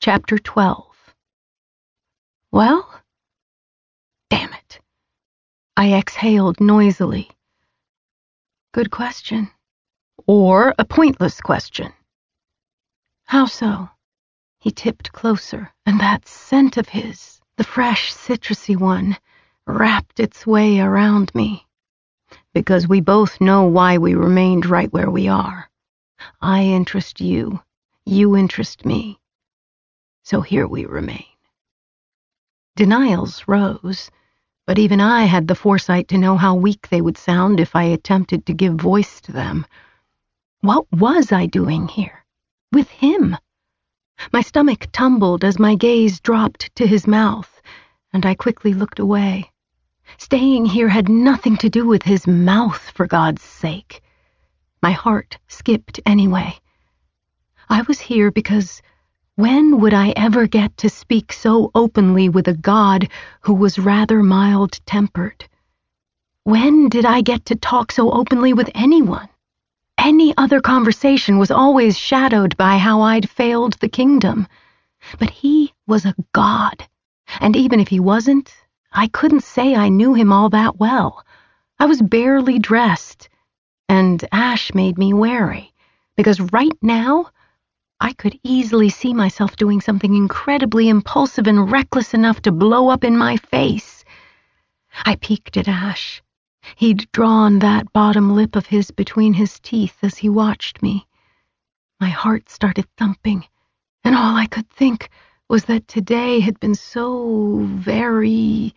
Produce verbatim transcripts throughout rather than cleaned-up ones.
Chapter twelve. Well? Damn it. I exhaled noisily. Good question. Or a pointless question. How so? He tipped closer, and that scent of his, the fresh, citrusy one, wrapped its way around me. Because we both know why we remained right where we are. I interest you. You interest me. So here we remain. Denials rose, but even I had the foresight to know how weak they would sound if I attempted to give voice to them. What was I doing here? With him? My stomach tumbled as my gaze dropped to his mouth, and I quickly looked away. Staying here had nothing to do with his mouth, for God's sake. My heart skipped anyway. I was here because when would I ever get to speak so openly with a God who was rather mild-tempered? When did I get to talk so openly with anyone? Any other conversation was always shadowed by how I'd failed the kingdom. But he was a god, and even if he wasn't, I couldn't say I knew him all that well. I was barely dressed, and Ash made me wary, because right now, I could easily see myself doing something incredibly impulsive and reckless enough to blow up in my face. I peeked at Ash. He'd drawn that bottom lip of his between his teeth as he watched me. My heart started thumping, and all I could think was that today had been so very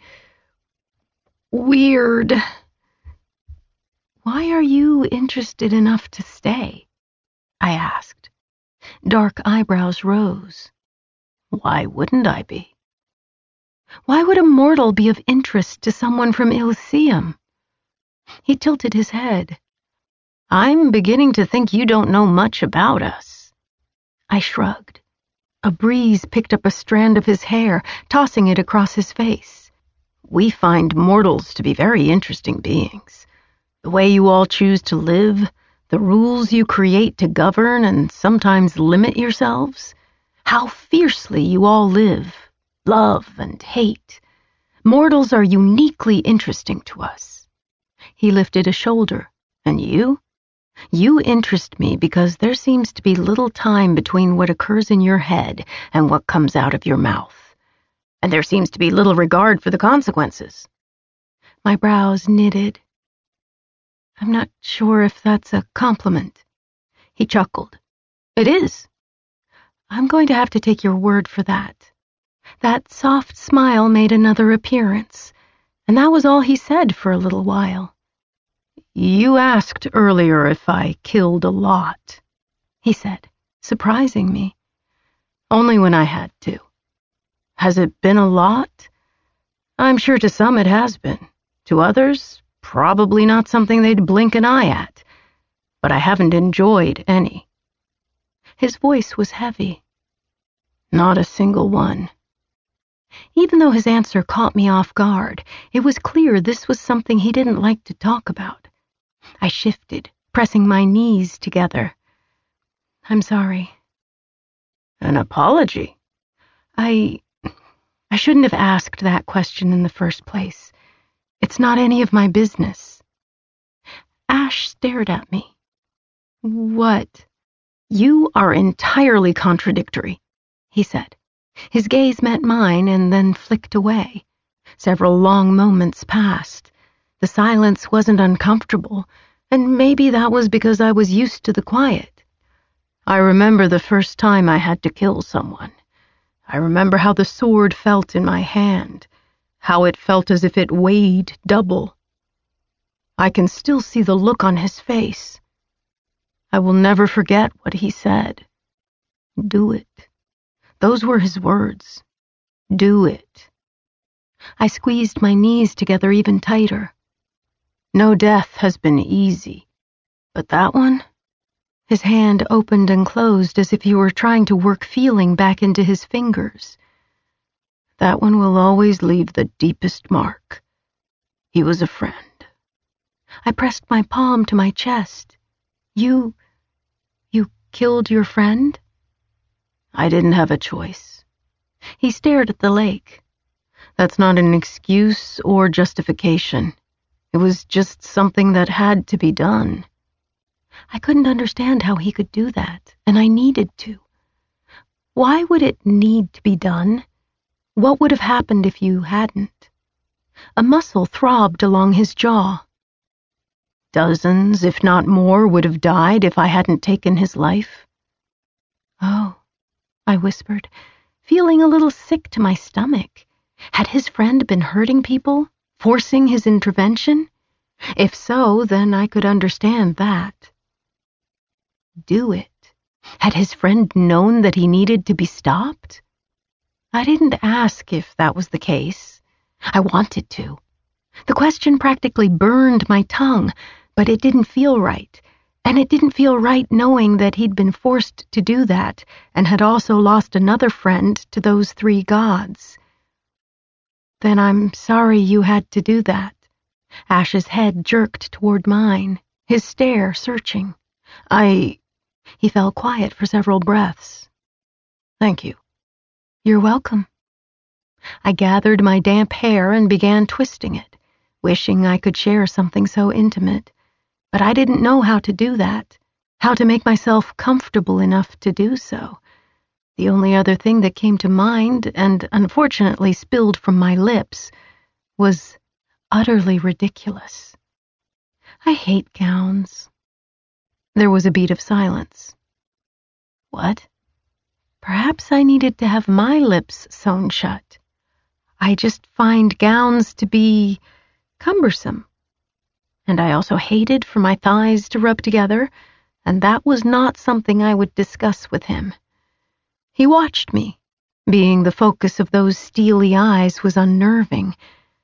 weird. Why are you interested enough to stay? I asked. Dark eyebrows rose. Why wouldn't I be? Why would a mortal be of interest to someone from Elysium? He tilted his head. I'm beginning to think you don't know much about us. I shrugged. A breeze picked up a strand of his hair, tossing it across his face. We find mortals to be very interesting beings. The way you all choose to live, the rules you create to govern and sometimes limit yourselves, how fiercely you all live, love and hate. Mortals are uniquely interesting to us. He lifted a shoulder. And you? You interest me because there seems to be little time between what occurs in your head and what comes out of your mouth. And there seems to be little regard for the consequences. My brows knitted. I'm not sure if that's a compliment. He chuckled. It is. I'm going to have to take your word for that. That soft smile made another appearance, and that was all he said for a little while. You asked earlier if I killed a lot, he said, surprising me. Only when I had to. Has it been a lot? I'm sure to some it has been. To others, probably not something they'd blink an eye at. But I haven't enjoyed any. His voice was heavy. Not a single one. Even though his answer caught me off guard, it was clear this was something he didn't like to talk about. I shifted, pressing my knees together. I'm sorry. An apology? I... I shouldn't have asked that question in the first place. It's not any of my business. Ash stared at me. What? You are entirely contradictory, he said. His gaze met mine and then flicked away. Several long moments passed. The silence wasn't uncomfortable, and maybe that was because I was used to the quiet. I remember the first time I had to kill someone. I remember how the sword felt in my hand, how it felt as if it weighed double. I can still see the look on his face. I will never forget what he said. Do it. Those were his words. Do it. I squeezed my knees together even tighter. No death has been easy, but that one? His hand opened and closed as if he were trying to work feeling back into his fingers. That one will always leave the deepest mark. He was a friend. I pressed my palm to my chest. You... you killed your friend? I didn't have a choice. He stared at the lake. That's not an excuse or justification. It was just something that had to be done. I couldn't understand how he could do that, and I needed to. Why would it need to be done? What would have happened if you hadn't? A muscle throbbed along his jaw. Dozens, if not more, would have died if I hadn't taken his life. Oh, I whispered, feeling a little sick to my stomach. Had his friend been hurting people, forcing his intervention? If so, then I could understand that. Do it. Had his friend known that he needed to be stopped? I didn't ask if that was the case. I wanted to. The question practically burned my tongue, but it didn't feel right. And it didn't feel right knowing that he'd been forced to do that and had also lost another friend to those three gods. Then I'm sorry you had to do that. Ash's head jerked toward mine, his stare searching. I... He fell quiet for several breaths. Thank you. You're welcome. I gathered my damp hair and began twisting it, wishing I could share something so intimate. But I didn't know how to do that, how to make myself comfortable enough to do so. The only other thing that came to mind, and unfortunately spilled from my lips, was utterly ridiculous. I hate gowns. There was a beat of silence. What? Perhaps I needed to have my lips sewn shut. I just find gowns to be cumbersome. And I also hated for my thighs to rub together, and that was not something I would discuss with him. He watched me. Being the focus of those steely eyes was unnerving.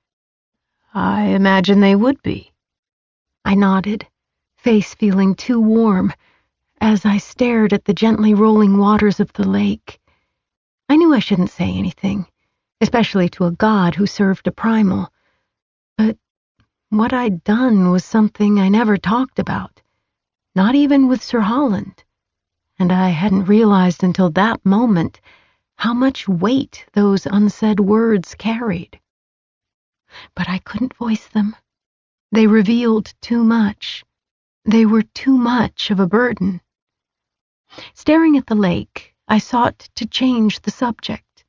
I imagine they would be. I nodded, face feeling too warm, as I stared at the gently rolling waters of the lake. I knew I shouldn't say anything, especially to a god who served a primal. But what I'd done was something I never talked about, not even with Sir Holland, and I hadn't realized until that moment how much weight those unsaid words carried. But I couldn't voice them. They revealed too much. They were too much of a burden. Staring at the lake, I sought to change the subject.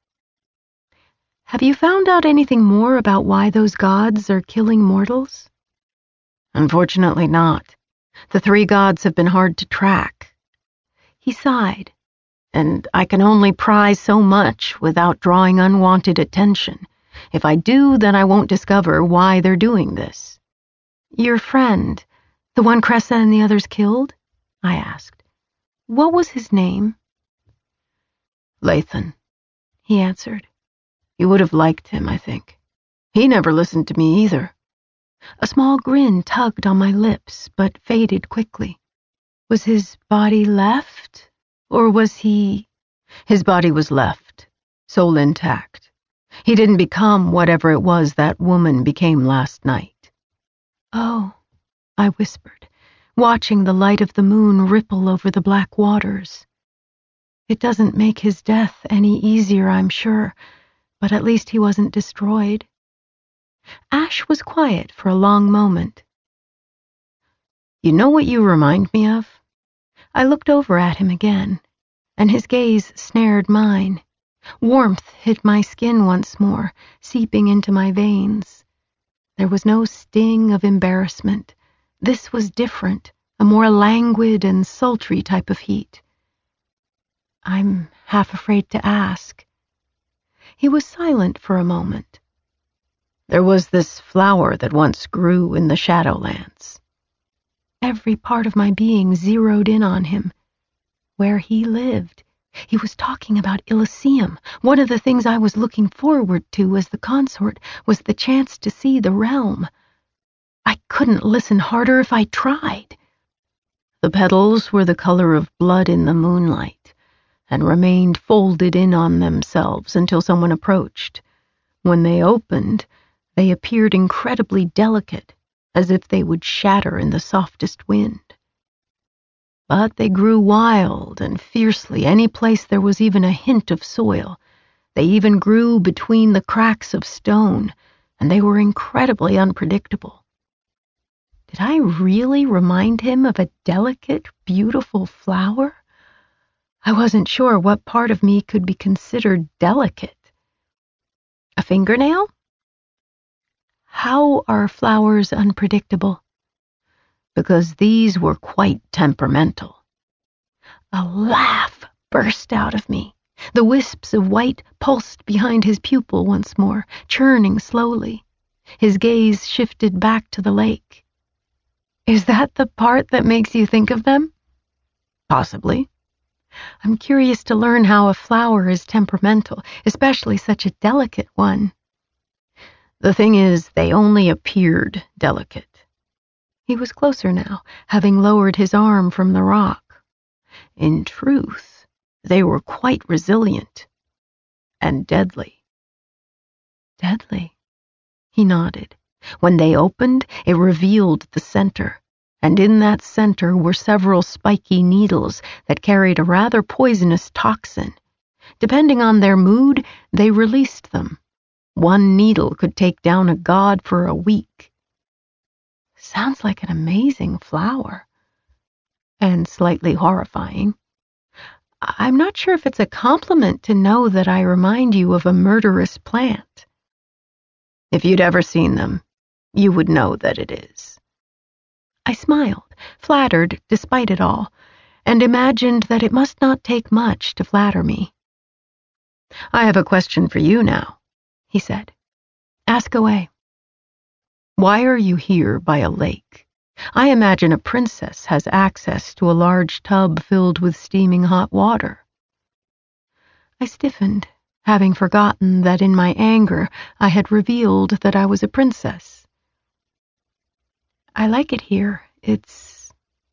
Have you found out anything more about why those gods are killing mortals? Unfortunately not. The three gods have been hard to track. He sighed, and I can only pry so much without drawing unwanted attention. If I do, then I won't discover why they're doing this. Your friend, the one Cressa and the others killed? I asked. What was his name? Lathan, he answered. You would have liked him, I think. He never listened to me either. A small grin tugged on my lips, but faded quickly. Was his body left, or was he... His body was left, soul intact. He didn't become whatever it was that woman became last night. Oh, I whispered, watching the light of the moon ripple over the black waters. It doesn't make his death any easier, I'm sure, but at least he wasn't destroyed. Ash was quiet for a long moment. You know what you remind me of? I looked over at him again, and his gaze snared mine. Warmth hit my skin once more, seeping into my veins. There was no sting of embarrassment. This was different, a more languid and sultry type of heat. I'm half afraid to ask. He was silent for a moment. There was this flower that once grew in the Shadowlands. Every part of my being zeroed in on him. Where he lived. He was talking about Elysium. One of the things I was looking forward to as the consort was the chance to see the realm. I couldn't listen harder if I tried. The petals were the color of blood in the moonlight, and remained folded in on themselves until someone approached. When they opened, they appeared incredibly delicate, as if they would shatter in the softest wind. But they grew wild and fiercely any place there was even a hint of soil, They even grew between the cracks of stone, and they were incredibly unpredictable. Did I really remind him of a delicate, beautiful flower? I wasn't sure what part of me could be considered delicate. A fingernail? How are flowers unpredictable? Because these were quite temperamental. A laugh burst out of me. The wisps of white pulsed behind his pupil once more, churning slowly. His gaze shifted back to the lake. Is that the part that makes you think of them? Possibly. I'm curious to learn how a flower is temperamental, especially such a delicate one. The thing is, they only appeared delicate. He was closer now, having lowered his arm from the rock. In truth, they were quite resilient and deadly. Deadly? He nodded. When they opened, it revealed the center, and in that center were several spiky needles that carried a rather poisonous toxin. Depending on their mood, they released them. One needle could take down a god for a week. Sounds like an amazing flower. And slightly horrifying. I'm not sure if it's a compliment to know that I remind you of a murderous plant. If you'd ever seen them, you would know that it is. I smiled, flattered despite it all, and imagined that it must not take much to flatter me. I have a question for you now, he said. Ask away. Why are you here by a lake? I imagine a princess has access to a large tub filled with steaming hot water. I stiffened, having forgotten that in my anger I had revealed that I was a princess. I like it here. It's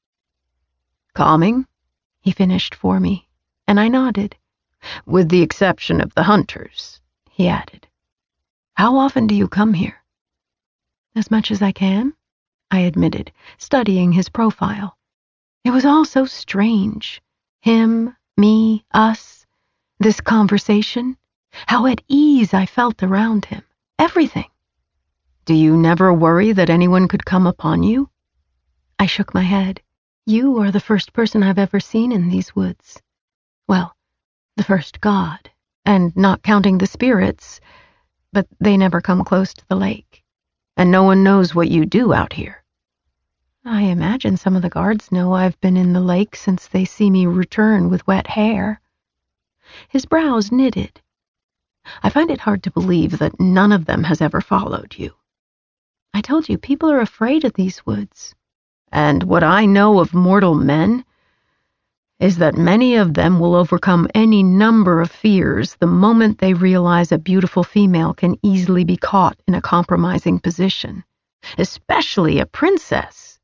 calming, he finished for me, and I nodded. With the exception of the hunters, he added. How often do you come here? As much as I can, I admitted, studying his profile. It was all so strange. Him, me, us, this conversation, how at ease I felt around him, everything. Do you never worry that anyone could come upon you? I shook my head. You are the first person I've ever seen in these woods. Well, the first god, and not counting the spirits, but they never come close to the lake. And no one knows what you do out here. I imagine some of the guards know I've been in the lake since they see me return with wet hair. His brows knitted. I find it hard to believe that none of them has ever followed you. I told you, people are afraid of these woods. And what I know of mortal men is that many of them will overcome any number of fears the moment they realize a beautiful female can easily be caught in a compromising position, especially a princess.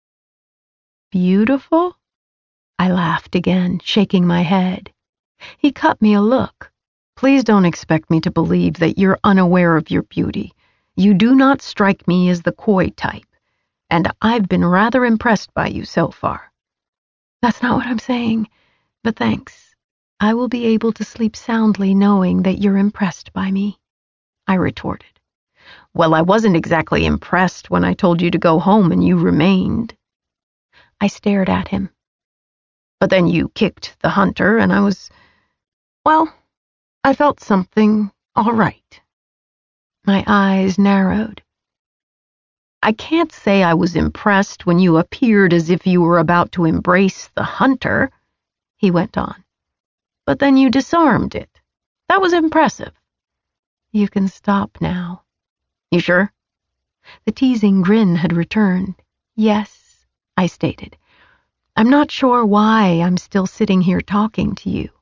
Beautiful? I laughed again, shaking my head. He cut me a look. Please don't expect me to believe that you're unaware of your beauty. You do not strike me as the coy type, and I've been rather impressed by you so far. That's not what I'm saying, but thanks. I will be able to sleep soundly knowing that you're impressed by me, I retorted. Well, I wasn't exactly impressed when I told you to go home and you remained. I stared at him. But then you kicked the hunter and I was, well, I felt something all right. My eyes narrowed. I can't say I was impressed when you appeared as if you were about to embrace the hunter, he went on. But then you disarmed it. That was impressive. You can stop now. You sure? The teasing grin had returned. Yes, I stated. I'm not sure why I'm still sitting here talking to you.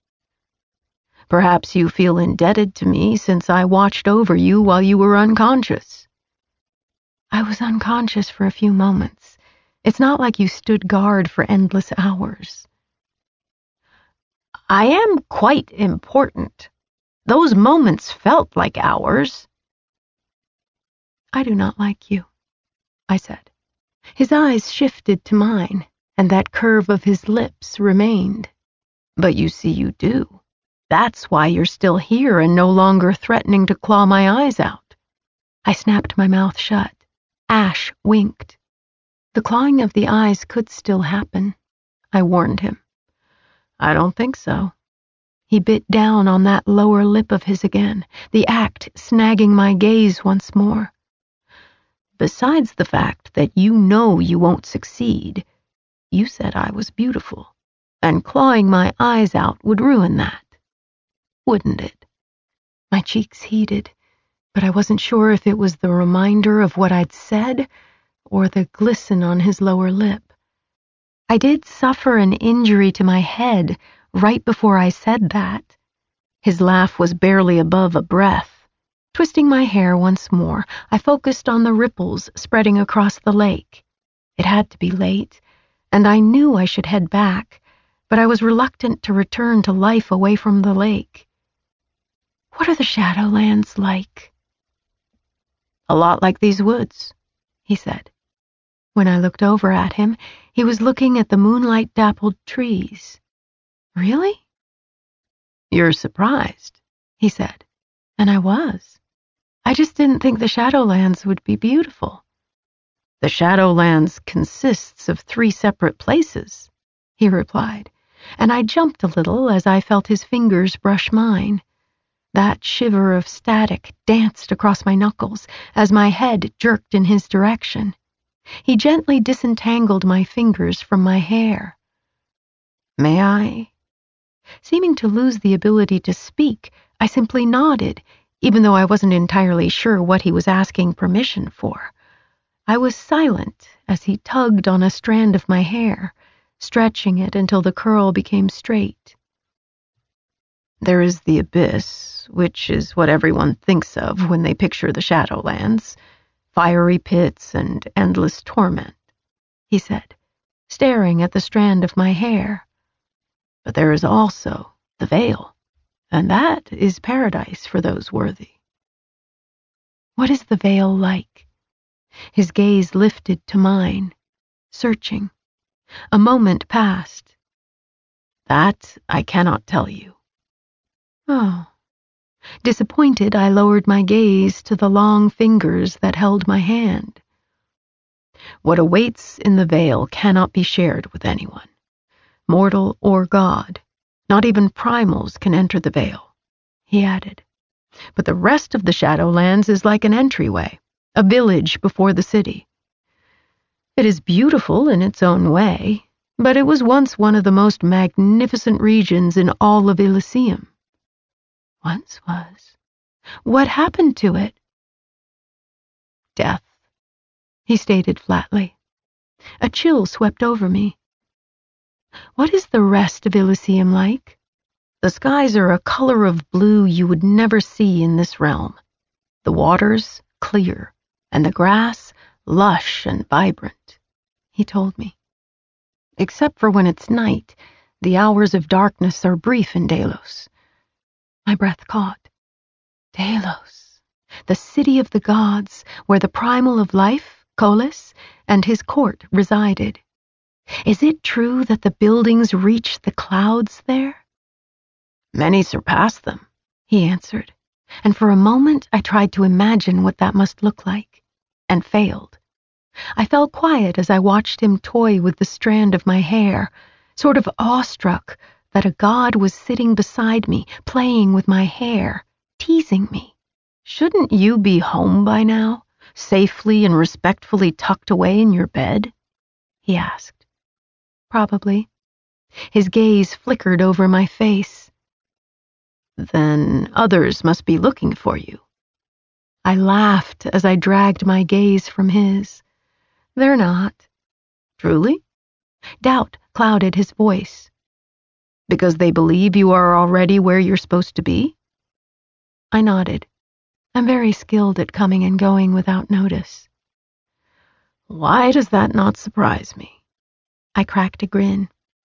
Perhaps you feel indebted to me since I watched over you while you were unconscious. I was unconscious for a few moments. It's not like you stood guard for endless hours. I am quite important. Those moments felt like hours. I do not like you, I said. His eyes shifted to mine, and that curve of his lips remained. But you see you do, That's why you're still here and no longer threatening to claw my eyes out. I snapped my mouth shut. Ash winked. The clawing of the eyes could still happen, I warned him. I don't think so. He bit down on that lower lip of his again, the act snagging my gaze once more. Besides the fact that you know you won't succeed, you said I was beautiful, and clawing my eyes out would ruin that. Wouldn't it? My cheeks heated, but I wasn't sure if it was the reminder of what I'd said or the glisten on his lower lip. I did suffer an injury to my head right before I said that. His laugh was barely above a breath. Twisting my hair once more, I focused on the ripples spreading across the lake. It had to be late, and I knew I should head back, but I was reluctant to return to life away from the lake. What are the Shadowlands like? A lot like these woods, he said. When I looked over at him, he was looking at the moonlight-dappled trees. Really? You're surprised, he said, and I was. I just didn't think the Shadowlands would be beautiful. The Shadowlands consists of three separate places, he replied, and I jumped a little as I felt his fingers brush mine. That shiver of static danced across my knuckles as my head jerked in his direction. He gently disentangled my fingers from my hair. May I? Seeming to lose the ability to speak, I simply nodded, even though I wasn't entirely sure what he was asking permission for. I was silent as he tugged on a strand of my hair, stretching it until the curl became straight. There is the abyss, which is what everyone thinks of when they picture the Shadowlands, fiery pits and endless torment, he said, staring at the strand of my hair. But there is also the Vale, and that is paradise for those worthy. What is the Vale like? His gaze lifted to mine, searching. A moment passed. That I cannot tell you. Oh. Disappointed, I lowered my gaze to the long fingers that held my hand. What awaits in the Vale cannot be shared with anyone, mortal or god. Not even primals can enter the Vale, he added. But the rest of the Shadowlands is like an entryway, a village before the city. It is beautiful in its own way, but it was once one of the most magnificent regions in all of Elysium. Once was. What happened to it? Death, he stated flatly. A chill swept over me. What is the rest of Elysium like? The skies are a color of blue you would never see in this realm. The waters clear, and the grass lush and vibrant, he told me. Except for when it's night, the hours of darkness are brief in Delos. My breath caught. Delos, the city of the gods, where the primal of life, Kolis, and his court resided. Is it true that the buildings reach the clouds there? Many surpass them, he answered, and for a moment I tried to imagine what that must look like, and failed. I fell quiet as I watched him toy with the strand of my hair, sort of awestruck that a god was sitting beside me, playing with my hair, teasing me. Shouldn't you be home by now, safely and respectfully tucked away in your bed? He asked. Probably. His gaze flickered over my face. Then others must be looking for you. I laughed as I dragged my gaze from his. They're not. Truly? Doubt clouded his voice. Because they believe you are already where you're supposed to be? I nodded. I'm very skilled at coming and going without notice. Why does that not surprise me? I cracked a grin.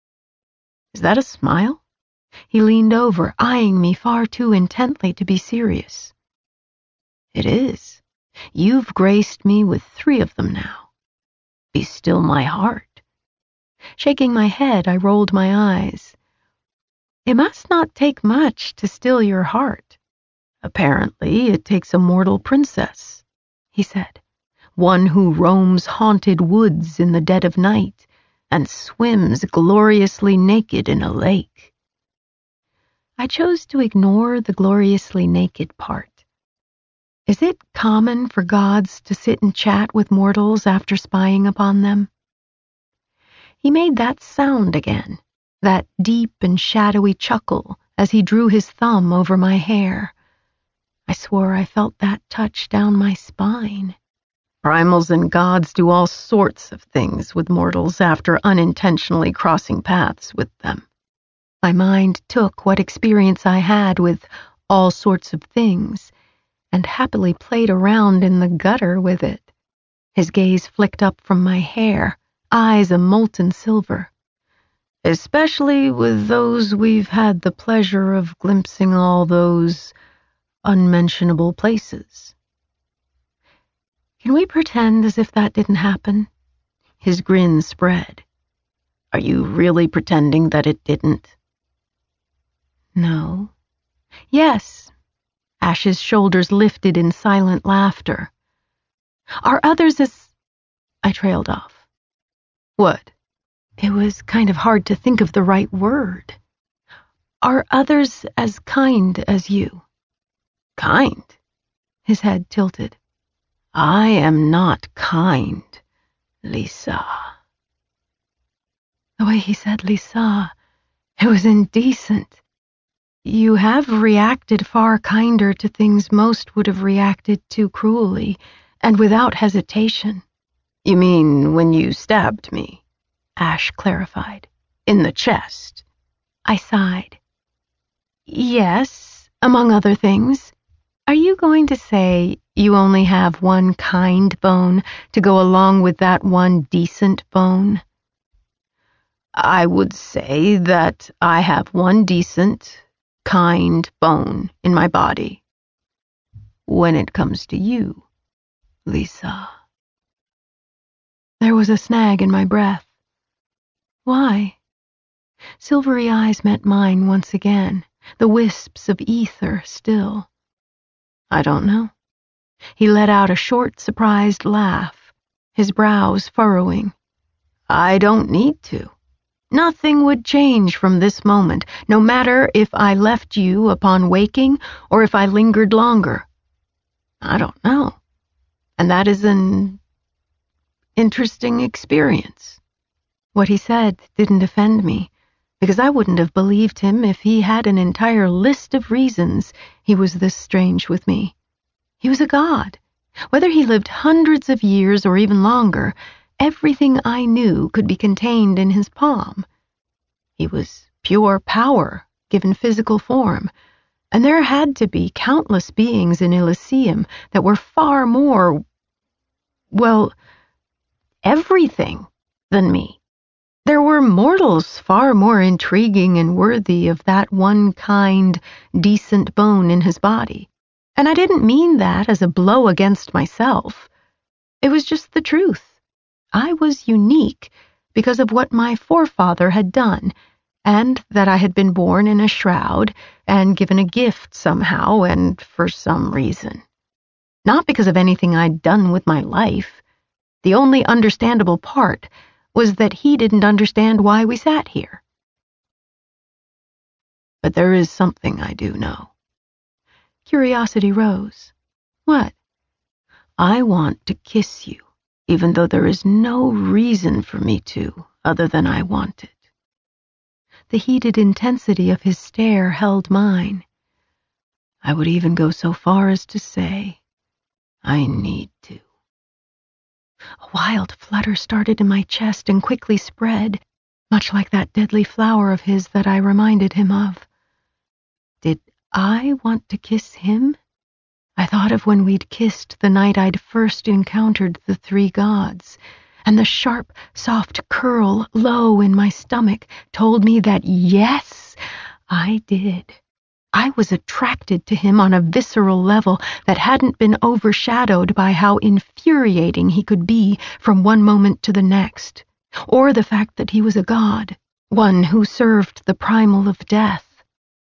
Is that a smile? He leaned over, eyeing me far too intently to be serious. It is. You've graced me with three of them now. Be still my heart. Shaking my head, I rolled my eyes. It must not take much to still your heart. Apparently, it takes a mortal princess, he said, one who roams haunted woods in the dead of night and swims gloriously naked in a lake. I chose to ignore the gloriously naked part. Is it common for gods to sit and chat with mortals after spying upon them? He made that sound again, that deep and shadowy chuckle as he drew his thumb over my hair. I swore I felt that touch down my spine. Primals and gods do all sorts of things with mortals after unintentionally crossing paths with them. My mind took what experience I had with all sorts of things and happily played around in the gutter with it. His gaze flicked up from my hair, eyes a molten silver. Especially with those we've had the pleasure of glimpsing all those unmentionable places. Can we pretend as if that didn't happen? His grin spread. Are you really pretending that it didn't? No. Yes. Ash's shoulders lifted in silent laughter. Are others as... I trailed off. What? It was kind of hard to think of the right word. Are others as kind as you? Kind? His head tilted. I am not kind, Lisa. The way he said Lisa, it was indecent. You have reacted far kinder to things most would have reacted to cruelly, and without hesitation. You mean when you stabbed me? Ash clarified. In the chest. I sighed. Yes, among other things. Are you going to say you only have one kind bone to go along with that one decent bone? I would say that I have one decent, kind bone in my body. When it comes to you, Lisa. There was a snag in my breath. Why? Silvery eyes met mine once again, the wisps of ether still. I don't know. He let out a short, surprised laugh, his brows furrowing. I don't need to. Nothing would change from this moment, no matter if I left you upon waking or if I lingered longer. I don't know. And that is an interesting experience. What he said didn't offend me, because I wouldn't have believed him if he had an entire list of reasons he was this strange with me. He was a god. Whether he lived hundreds of years or even longer, everything I knew could be contained in his palm. He was pure power, given physical form, and there had to be countless beings in Elysium that were far more, well, everything than me. There were mortals far more intriguing and worthy of that one kind, decent bone in his body. And I didn't mean that as a blow against myself. It was just the truth. I was unique because of what my forefather had done, and that I had been born in a shroud and given a gift somehow and for some reason. Not because of anything I'd done with my life. The only understandable part was that he didn't understand why we sat here. But there is something I do know. Curiosity rose. What? I want to kiss you, even though there is no reason for me to, other than I want it. The heated intensity of his stare held mine. I would even go so far as to say, I need to. A wild flutter started in my chest and quickly spread, much like that deadly flower of his that I reminded him of. Did I want to kiss him? I thought of when we'd kissed the night I'd first encountered the three gods, and the sharp, soft curl low in my stomach told me that yes, I did. I was attracted to him on a visceral level that hadn't been overshadowed by how infuriating he could be from one moment to the next, or the fact that he was a god, one who served the primal of death,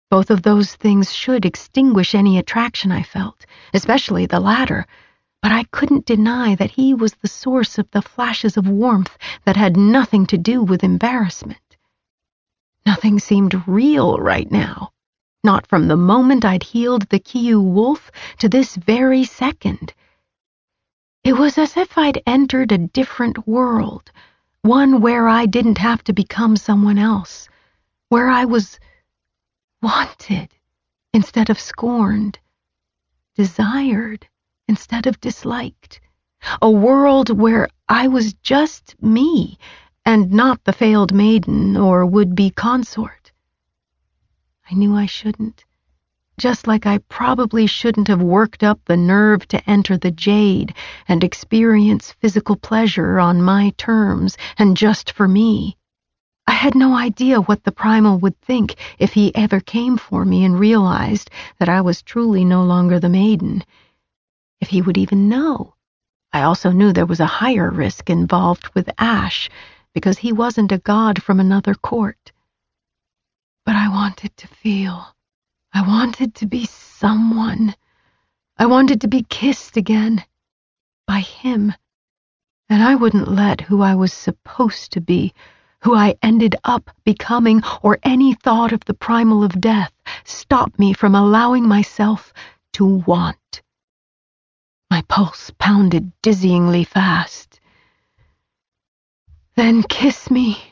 Both of those things should extinguish any attraction I felt, especially the latter, but I couldn't deny that he was the source of the flashes of warmth that had nothing to do with embarrassment. Nothing seemed real right now, not from the moment I'd healed the Kiyu wolf to this very second. It was as if I'd entered a different world, one where I didn't have to become someone else, where I was wanted instead of scorned, desired instead of disliked, a world where I was just me and not the failed maiden or would-be consort. I knew I shouldn't, just like I probably shouldn't have worked up the nerve to enter the Jade and experience physical pleasure on my terms and just for me. I had no idea what the Primal would think if he ever came for me and realized that I was truly no longer the maiden. If he would even know. I also knew there was a higher risk involved with Ash, because he wasn't a god from another court. But I wanted to feel. I wanted to be someone. I wanted to be kissed again. By him. And I wouldn't let who I was supposed to be, who I ended up becoming, or any thought of the primal of death, stop me from allowing myself to want. My pulse pounded dizzyingly fast. Then kiss me,